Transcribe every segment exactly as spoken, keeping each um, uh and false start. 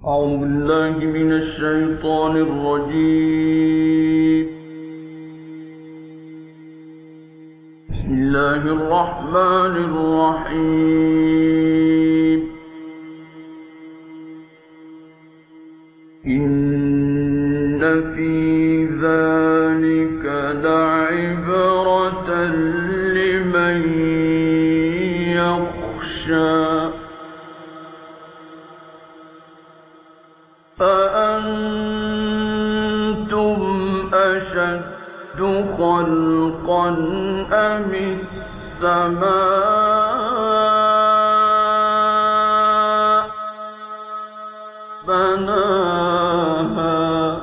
أعوذ بالله من الشيطان الرجيم. بسم الله الرحمن الرحيم. إن في ذلك لعبرة لمن يخشى أأنتم أشد خلقا أم السماء بناها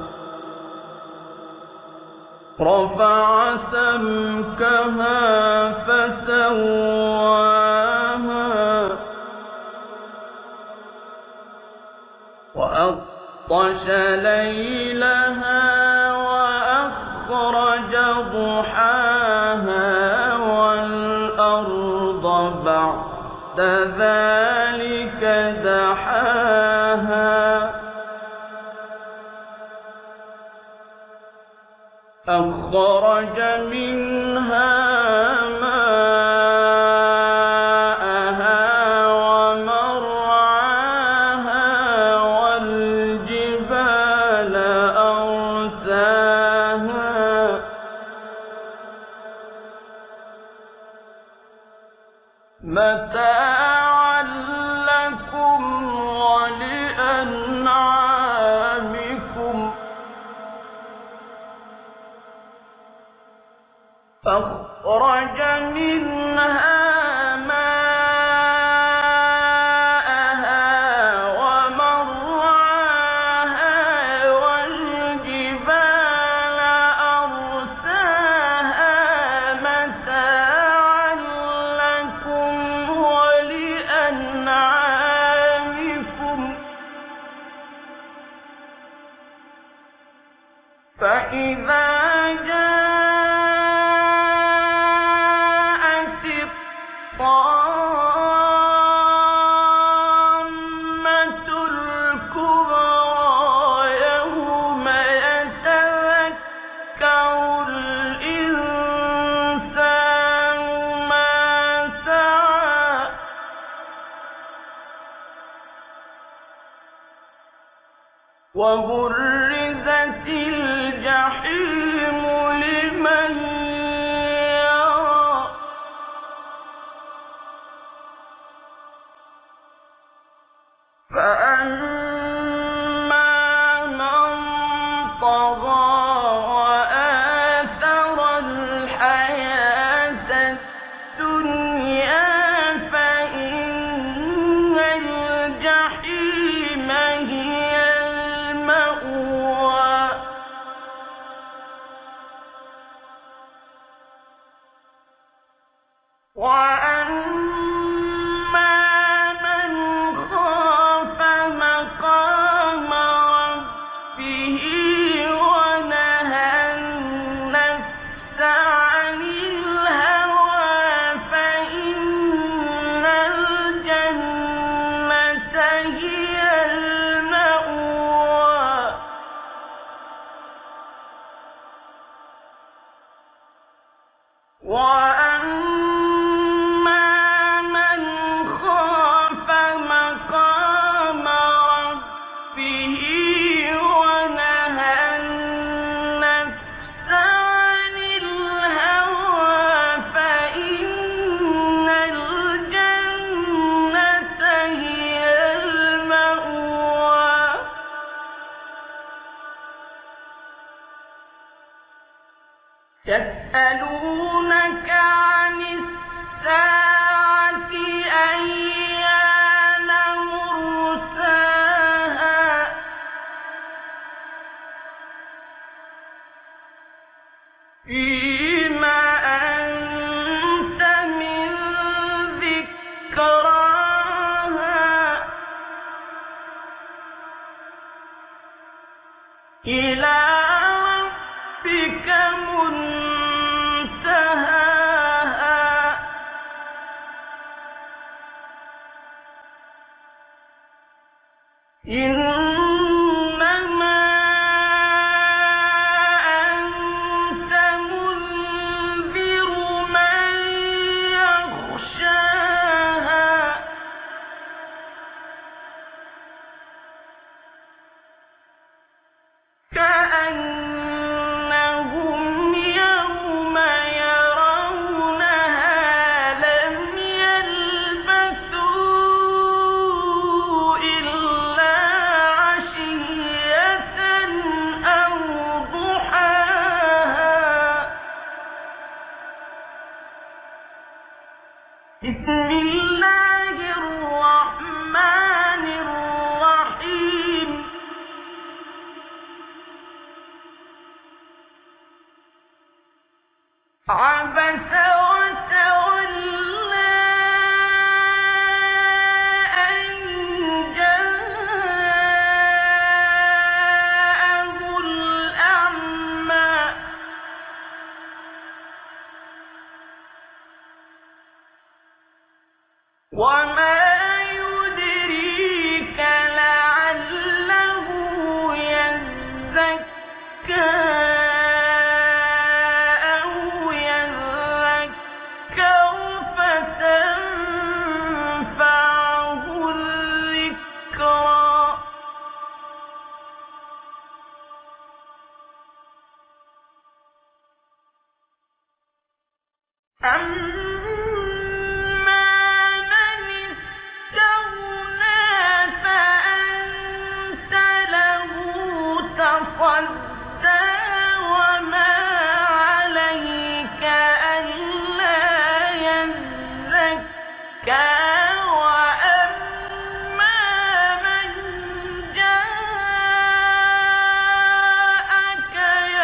رفع سمكها فسواها وأغطش ليلها وأخرج ضحاها والأرض بعد ذلك دحاها أخرج منها ماءها ومرعاها والجبال أرساها متاعا لكم ولأنعامكم أخرج منها ماءها ومرعاها والجبال أرساها متاعا لكم ولأنعامكم فإذا وبرزت الجحيم لمن يرى فأما من طغى وآثر الحياة الدنيا فإن الجحيم هي وأما من خاف مقام ربه ونهى النفس عن الهوى فإن الجنة هي المأوى وأما من خاف مقام ربه ونهى النفس عن الهوى فإن الجنة هي المأوى يسألونك عن الساعة أيان مرساها فيما أنت من ذكراها إلى ربك منتهاها إن كأنهم يوم يرونها لم يلبثوا إلا عشية أو ضحاها. بسم الله الرحمن الرحيم. عبس وتولى أن جاءه الأعمى. وما يدريك لعله يزكى أو يذكر فتنفعه الذكرى. أما من استغنى فأنت له تصدى وما عليك ألا يزكى. وأما من جاءك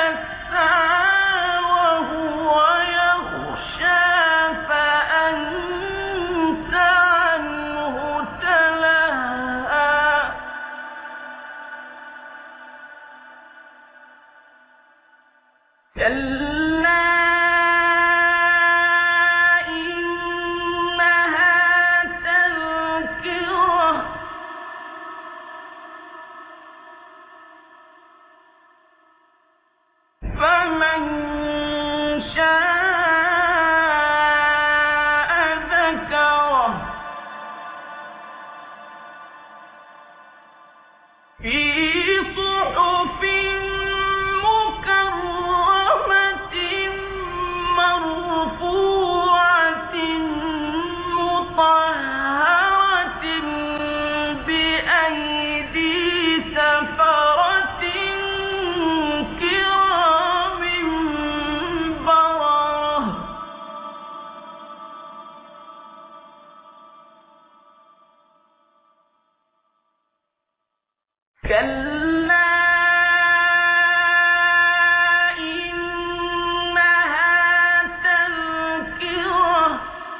يسعى وهو يخشى فأنت عنه تلهى. كلا إنها تذكرة فمن شاء ذكره في صحف مكرمة مرفوعة مطهرة بأيدي سفرة كرام بررة. كلا إنها تذكرة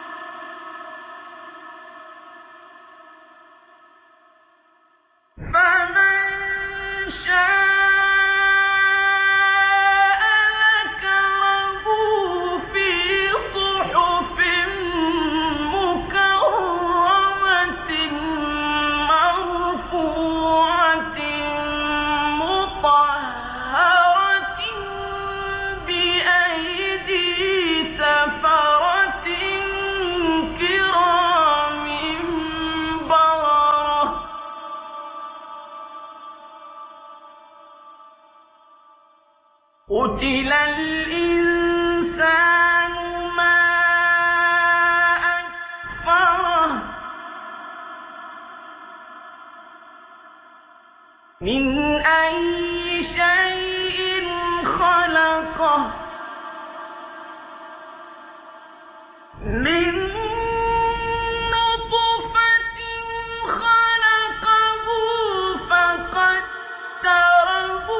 فمن شاء ذكره في صحف مكرمة مرفوعة مطهرة بأيدي سفرة كرام بررة. قتل الإنسان ما أكفره من أي شيء خلقه. من نطفة خلقه فقدره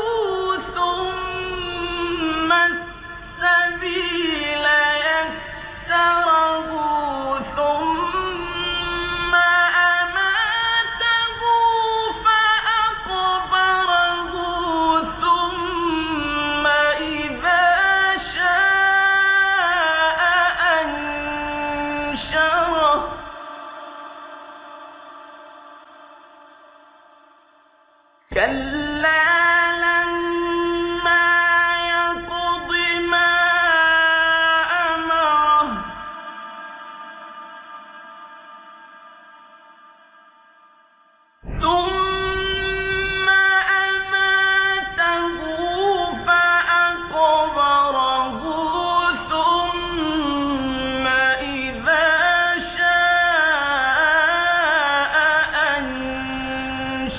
ثم السبيل يسره ثم أماته فأقبره ثم إذا شاء أنشره. كلا لما يقض ما أمره ثم أماته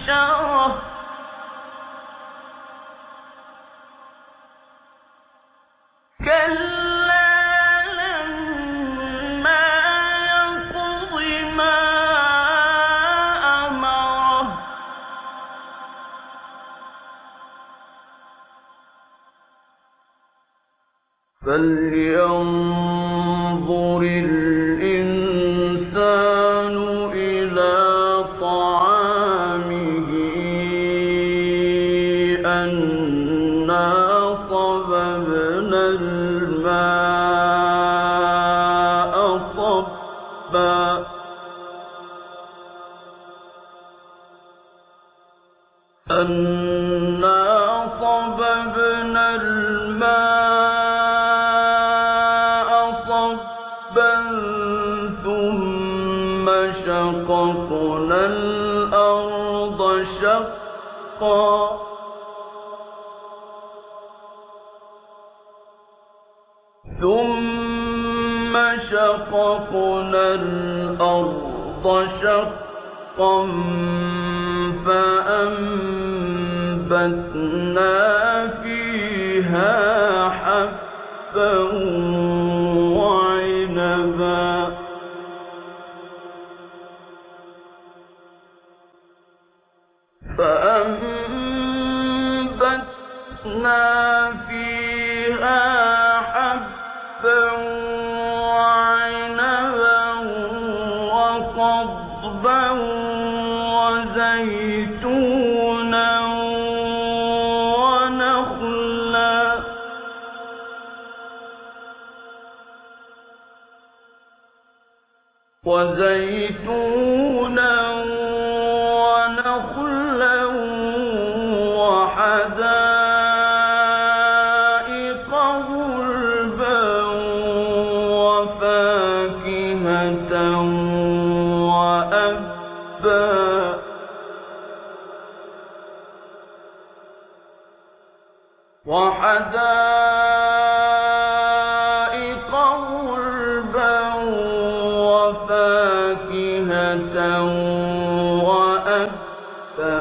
الشرة كلا لما يقض ما أمره فلينظر الإنسان إلى طعامه أنا صببنا الماء صبا أنا صببنا الماء صبا ثم شققنا الأرض شقا ثم شققنا الأرض شقا فأنبتنا فيها حبا وعنبا فأنبتنا فيها حبا وعنبا وقضبا وزيتونا ونخلا وزيتونا ونخلا وحدائق غلبا وفاكهة وأبا وحدائق غلبا وفاكهة وأبا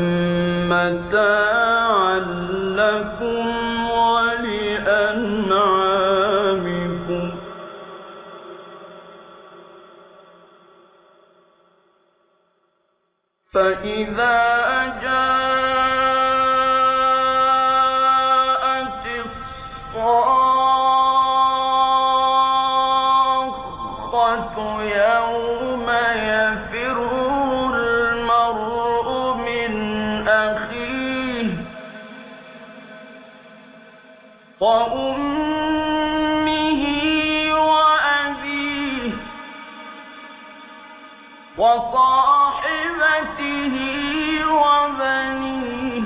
متاعا لكم ولأنعامكم فإذا جاءت الصاخة يوم يفر المرء من أخيه وأمه وأبيه وصاحبته وبنيه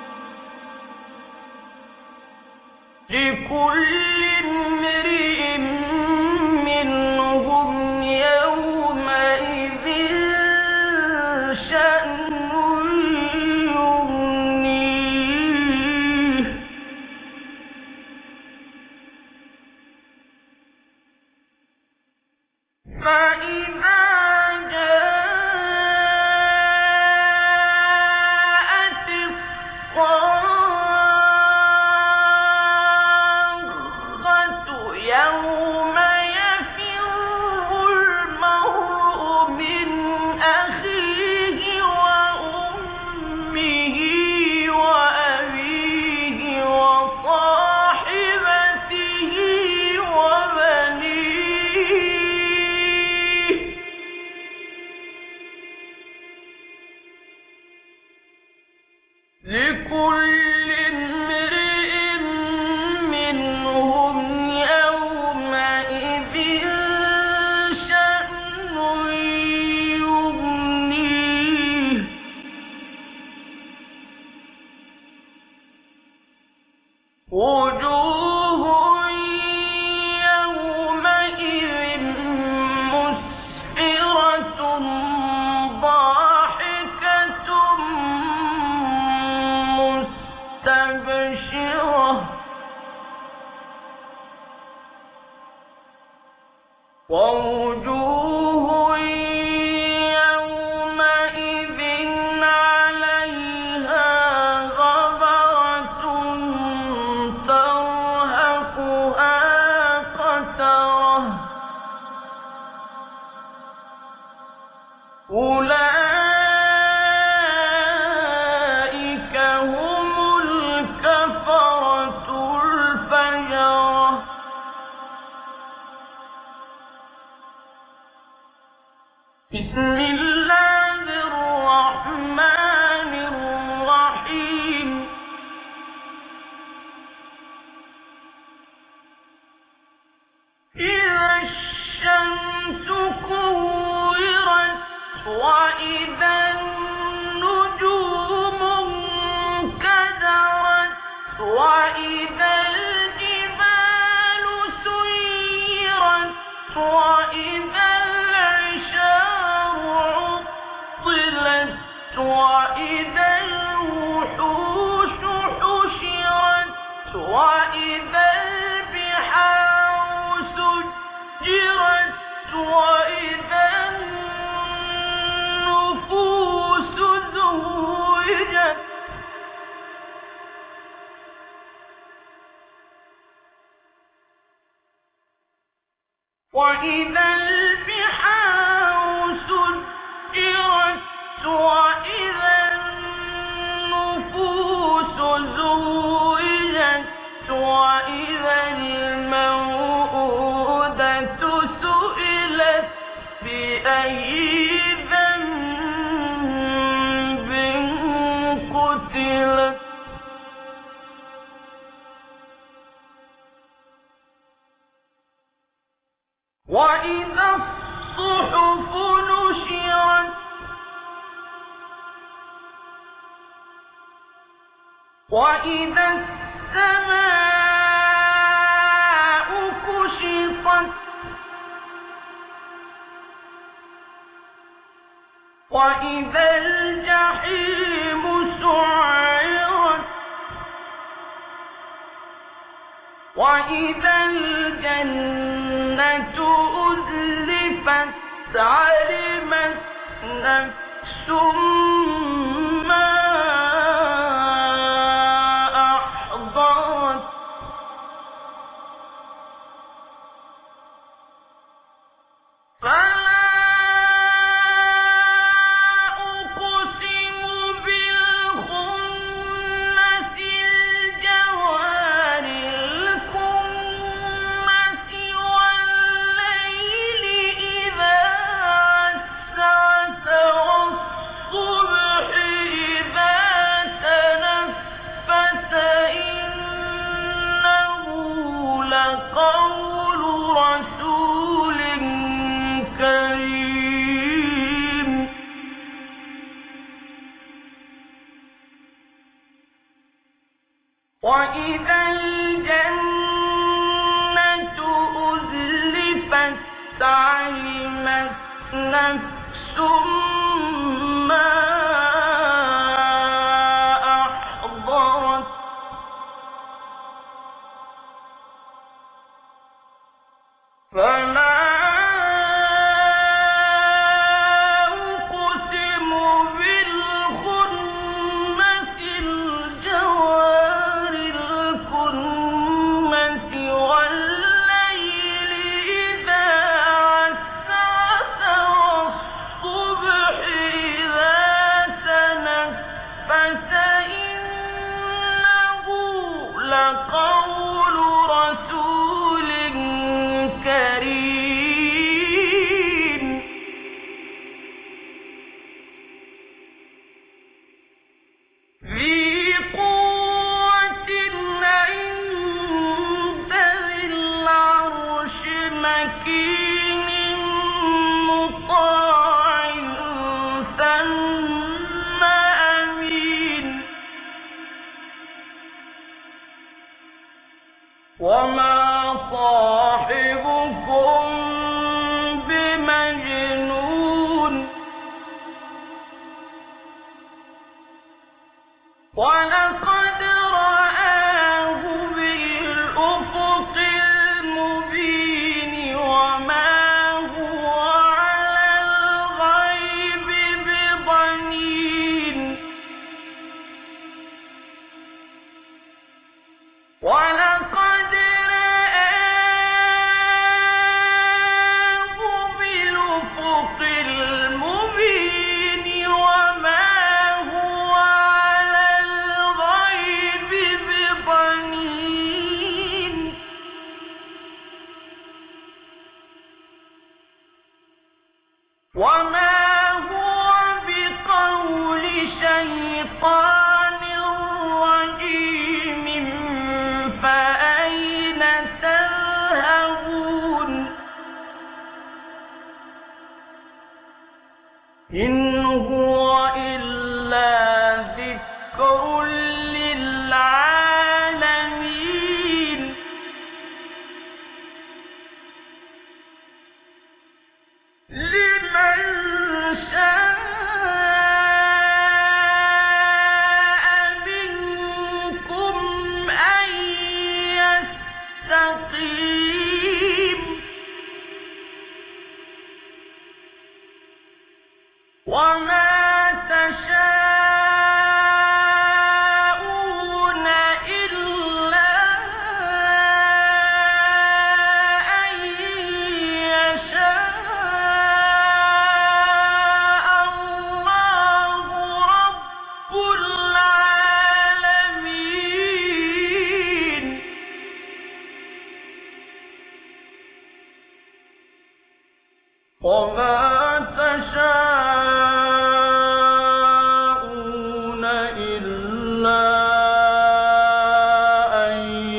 لكل امرئ منهم يومئذ شأن يغنيه فإذا لكل امرئ منهم يومئذ شأن يغنيه وجوه يومئذ مسفرة ضاحكة مستبشرة ووجوه يومئذ على وإذا الوحوش حشرت وإذا البحار سجرت وإذا النفوس زوجت وإذا البحار سجرت وإذا النفوس زوجت وإذا الموءودة سئلت بأي ذنب قتلت وإذا الصحف نشرت وإذا السماء كشطت وإذا الجحيم سعرت وإذا الجنة أزلفت علمت نفس ما أحضرت فلا أقسم بالخنس الجوار الكنس والليل إذا عسعس والصبح إذا تنفس إنه لقول رسول كريم وإذا الجنة أزلفت علمت نفس ما أحضرت فلا أقسم بالخنس الجوار الكنس والليل إذا عسعس والصبح إذا تنفس إنه لقول رسول كريم ذي قوة عند ذي العرش مكين مطاع ثم أمين وما صاحبكم بمجنون ولقد رآه بالأفق المبين وما هو على الغيب بضنين ولقد رآه بالأفق المبين وما هو على الغيب بضنين وما هو بقول شيطان رجيم فأين تذهبون إن هو إلا ذكر للعالمين لمن شاء وما تشاءون إلا أن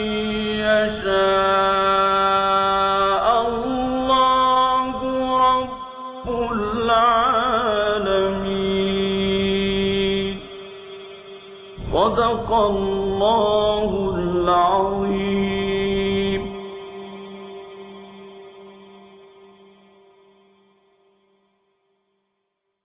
يشاء الله رب العالمين. صدق الله العظيم.